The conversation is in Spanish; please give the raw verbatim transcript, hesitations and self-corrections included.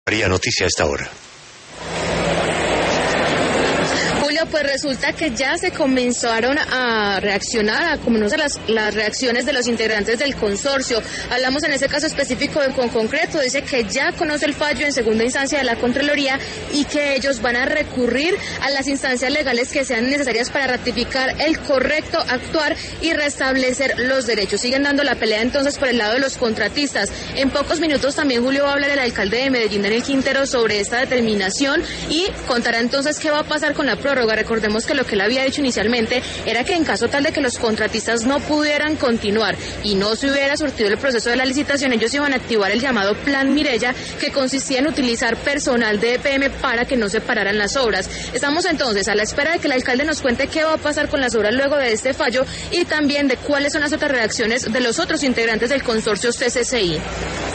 María, noticia a esta hora. Pues resulta que ya se comenzaron a reaccionar, a conocer las, las reacciones de los integrantes del consorcio. Hablamos en ese caso específico de Con Concreto, dice que ya conoce el fallo en segunda instancia de la Contraloría y que ellos van a recurrir a las instancias legales que sean necesarias para ratificar el correcto actuar y restablecer los derechos. Siguen dando la pelea entonces por el lado de los contratistas. En pocos minutos también Julio va a hablar el alcalde de Medellín, Daniel Quintero, sobre esta determinación y contará entonces qué va a pasar con la prórroga. Recordemos que lo que él había dicho inicialmente era que en caso tal de que los contratistas no pudieran continuar y no se hubiera surtido el proceso de la licitación, ellos iban a activar el llamado Plan Mireya, que consistía en utilizar personal de E P M para que no se pararan las obras. Estamos entonces a la espera de que el alcalde nos cuente qué va a pasar con las obras luego de este fallo y también de cuáles son las otras reacciones de los otros integrantes del consorcio C C C I.